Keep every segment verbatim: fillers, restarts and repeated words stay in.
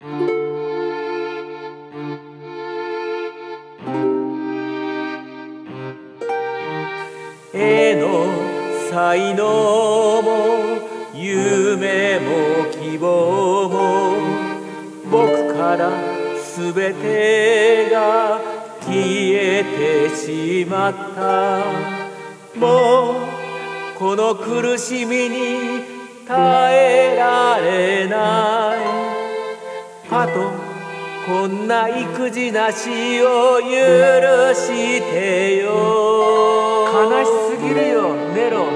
絵の才能も夢も希望も僕からすべてが消えてしまった。もうこの苦しみに耐えられない。あとこんな育児なしを許してよ。 悲しすぎるよネロ。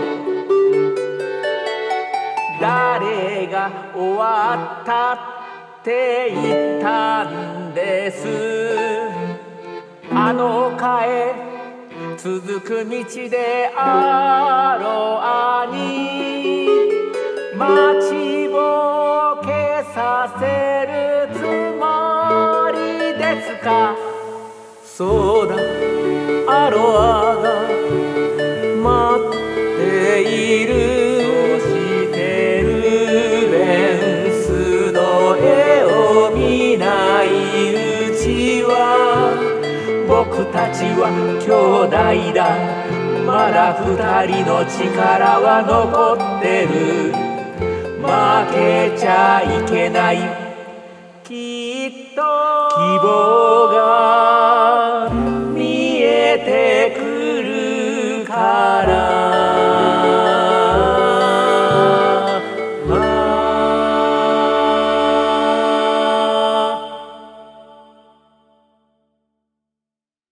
誰が終わったって言ったんです。あの丘へ続く道であろあに待ちぼけさせるつもりですか。そうだ、アロアが待っている。そしてルベンスの絵を見ないうちは僕たちは兄弟だ。まだ二人の力は残ってる。負けちゃいけない。きっと希望が見えてくるから。